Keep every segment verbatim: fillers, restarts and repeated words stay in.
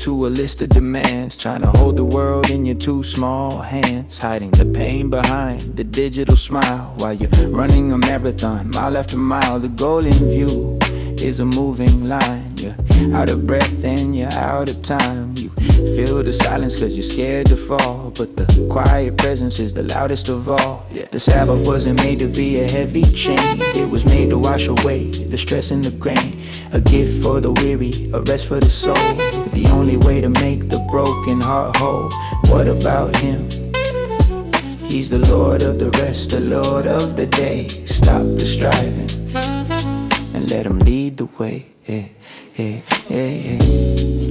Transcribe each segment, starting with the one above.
to a list of demands, trying to hold the world in your two small hands, hiding the pain behind the digital smile while you're running a marathon, mile after mile. The goal in view is a moving line. You're out of breath and you're out of time. You feel the silence cause you're scared to fall, but the quiet presence is the loudest of all. Yeah. The Sabbath wasn't made to be a heavy chain, it was made to wash away the stress and the grain. A gift for the weary, a rest for the soul, the only way to make the broken heart whole. What about him? He's the Lord of the rest, the Lord of the day. Stop the striving and let him lead the way. Yeah, yeah, yeah, yeah.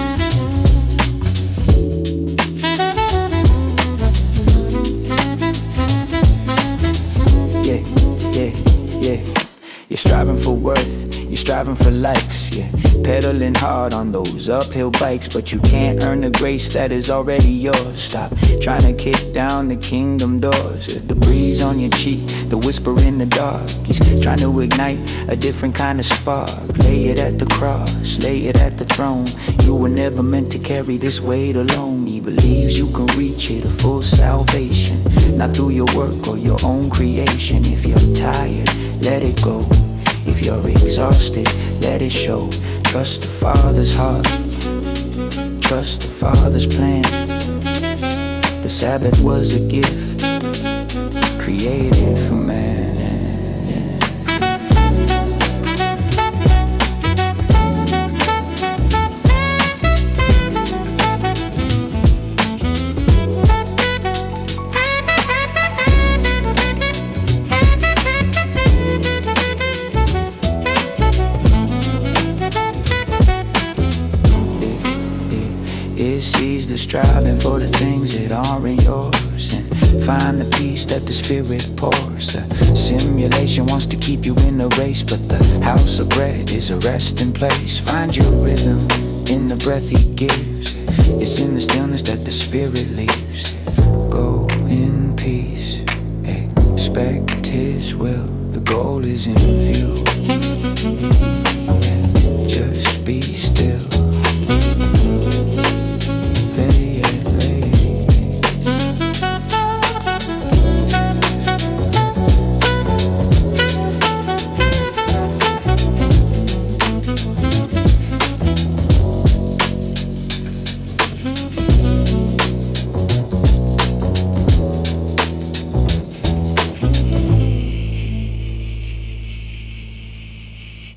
You're striving for worth, you're striving for likes, yeah. Pedaling hard on those uphill bikes, but you can't earn the grace that is already yours. Stop trying to kick down the kingdom doors. The breeze on your cheek, the whisper in the dark. He's trying to ignite a different kind of spark. Lay it at the cross, lay it at the throne. You were never meant to carry this weight alone. He believes you can reach it, a full salvation, not through your work or your own creation. If you're tired, let it go. If you're exhausted, let it show. Trust the Father's heart, trust the Father's plan. The Sabbath was a gift created for man. It sees the striving for the things that aren't yours, and find the peace that the Spirit pours. The simulation wants to keep you in the race, but the house of bread is a resting place. Find your rhythm in the breath He gives. It's in the stillness that the Spirit leaves. Go in peace, expect His will. The goal is in view. Yeah, just be still.